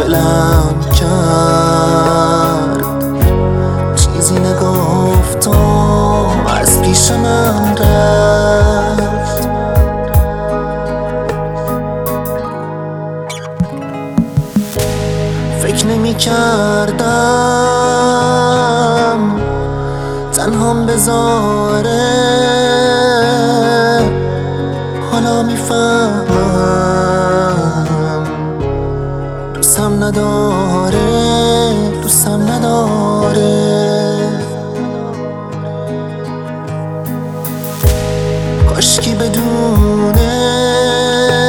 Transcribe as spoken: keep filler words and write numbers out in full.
دلم کرد، چیزی نگفت و از پیش من رفت. فکر نمی کردم تنهام بذاره، حالا میفهمم دوستم نداره، دوستم نداره.